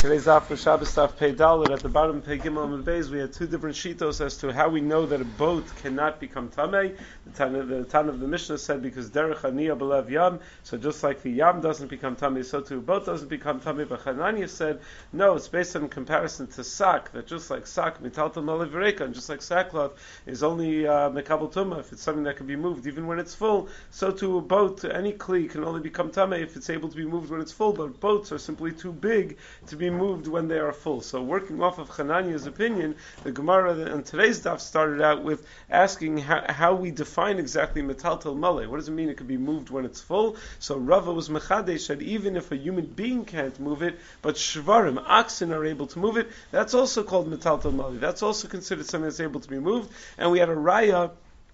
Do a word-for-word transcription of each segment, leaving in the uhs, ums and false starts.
Today's daf for Shabbos daf Pei Dalet at the bottom of Pei Gimel and Beis. We had two different shitos as to how we know that a boat cannot become tamei. The Tan, the Tan of the Mishnah said because derech aniyah belev yam, so just like the yam doesn't become tamei, so too a boat doesn't become tamei. But Hananiah said no, it's based on comparison to sak, that just like sak mitaltal malev v'reika, and just like sackcloth is only uh, mekabel tumah if it's something that can be moved even when it's full, so too a boat, any kli can only become tamei if it's able to be moved when it's full. But boats are simply too big to be moved when they are full. So working off of Hananiah's opinion, the Gemara on today's daf started out with asking how, how we define exactly metaltal maleh. What does it mean it could be moved when it's full? So Rava was mechadesh that even if a human being can't move it, but shvarim, oxen are able to move it, that's also called metaltal maleh. That's also considered something that's able to be moved. And we had a raya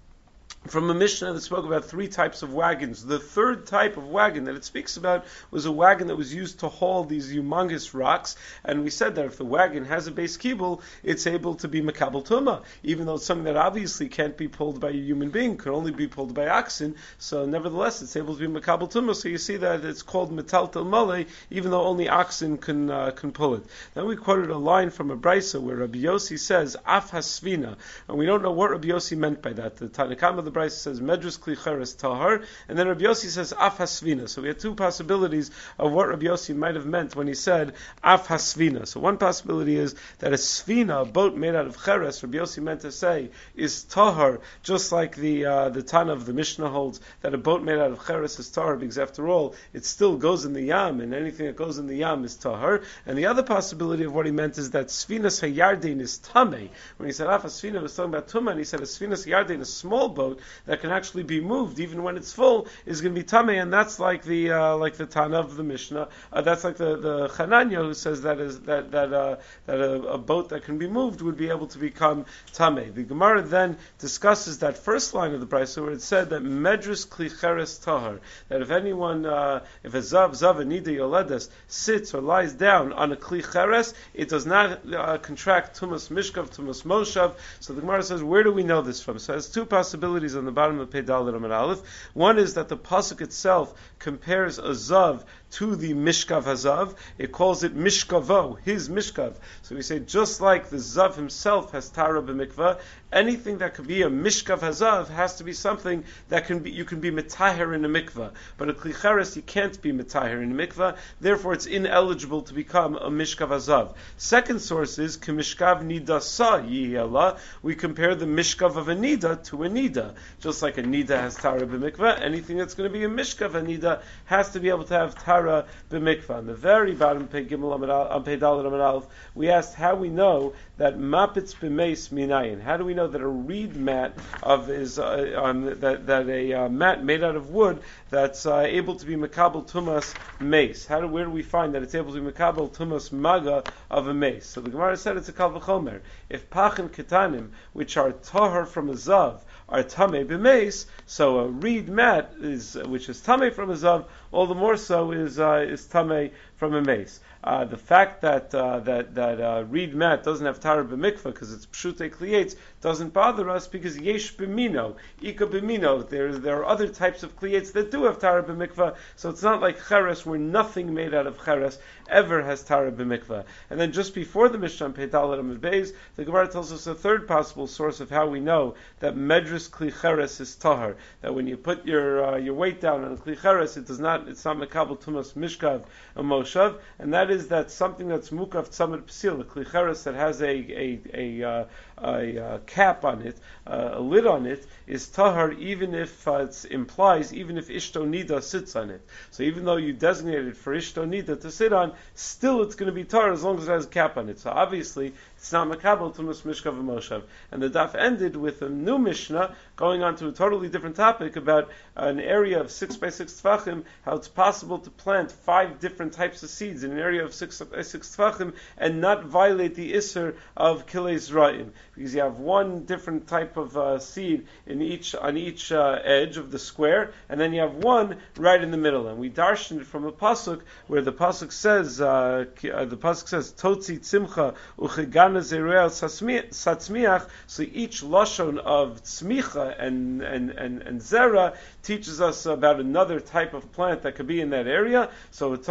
from a Mishnah that spoke about three types of wagons. The third type of wagon that it speaks about was a wagon that was used to haul these humongous rocks, and we said that if the wagon has a base kibul, it's able to be mekabel tumah, even though it's something that obviously can't be pulled by a human being, can only be pulled by oxen, so nevertheless it's able to be mekabel tumah, so you see that it's called metaltal maleh, even though only oxen can uh, can pull it. Then we quoted a line from a brisa where Rabbi Yossi says, af hasvina, and we don't know what Rabbi Yossi meant by that. The Tanakam of the Brisa says medrus kli cheres tahar, and then Rabbi Yossi says af hasvina. So we had two possibilities of what Rabbi Yossi might have meant when he said af hasvina. So one possibility is that a svina, a boat made out of cheres, Rabbi Yossi meant to say is tahar, just like the uh, the Tana of the Mishnah holds that a boat made out of cheres is tahar, because after all it still goes in the yam, and anything that goes in the yam is tahar. And the other possibility of what he meant is that svinas hayardin is tamei. When he said af hasvina, he was talking about tumah, and he said a svinas hayardin, a small boat that can actually be moved even when it's full, is going to be tamei, and that's like the uh, like the Tana of the Mishnah. Uh, that's like the the Hananiah who says that is that that uh, that a, a boat that can be moved would be able to become tamei. The Gemara then discusses that first line of the Brisa where it said that medrus kli cheres tahar, that if anyone, uh, if a zav zav anida yoledes sits or lies down on a kli cheres, it does not uh, contract tumas mishkav, tumas moshav. So the Gemara says, where do we know this from? So it has two possibilities on the bottom of Pei Dalet Amud Aleph. One is that the pasuk itself compares a zav to the mishkav hazav. It calls it mishkavo, his mishkav. So we say just like the zav himself has tara b'mikvah, anything that could be a mishkav hazav has to be something that can be you can be metaher in a mikvah. But a kli cheres you can't be metaher in a mikvah. Therefore, it's ineligible to become a mishkav hazav. Second source is k'mishkav nida sa yiyala. We compare the mishkav of a nida to a nida. Just like a nida has tara b'mikvah, anything that's going to be a mishkav nida has to be able to have tara b'mikvah. On the very bottom, Pei Gimel on Pei Dalet Amud Aleph, we asked how we know that mapitz b'meis minayin. How do we know that a reed mat of is uh, on that that a uh, mat made out of wood that's uh, able to be mekabel tumas mace? How do where do we find that it's able to be mekabel tumas maga of a mace? So the Gemara said it's a kal v'chomer. If pachin ketanim, which are tahar from a zav, are tamei b'meis, so a reed mat is which is tamei from a zav, all the more so is uh, is tamei from a mace. Uh, the fact that uh, that that uh, reed mat doesn't have tara b'mikvah because it's pshutei kliyetz doesn't bother us because yesh b'mino, ika b'mino. There there are other types of kliyetz that do have tara b'mikvah, so it's not like cheres where nothing made out of cheres ever has tara b'mikvah. And then just before the Mishnah Pei Dalet Amud Beis, the Gemara tells us a third possible source of how we know that medrus kli cheres is tahar. That when you put your uh, your weight down on a kli cheres, it does not it's not mekabel tumas mishkav and moshav, and that is that something that's mukav tzamid psil, a kli cheres that has a a a, uh, a uh, cap on it, uh, a lid on it, is tahar even if uh, it implies even if ishto nida sits on it. So even though you designated for ishto nida to sit on, still it's going to be tahar as long as it has a cap on it. So obviously it's not makabel tumas mishkav and moshav. And the daf ended with a new Mishnah going on to a totally different topic about an area of six by six tefachim, how it's possible to plant five different types of seeds in an area of six by six tefachim and not violate the isser of kilei zra'im, because you have one different type of uh, seed in each on each uh, edge of the square, and then you have one right in the middle. And we darshan it from a pasuk where the pasuk says uh, the pasuk says totzi tzimcha uchegana zeruel satzmiach. So each lashon of tzmicha and and and, and zera teaches us about another type of plant that could be in that area. So it, t- it turns out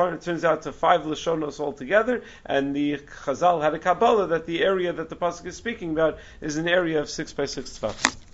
out to five Lashonos altogether, and the Chazal had a Kabbalah that the area that the Pasuk is speaking about is an area of six by six tefachim.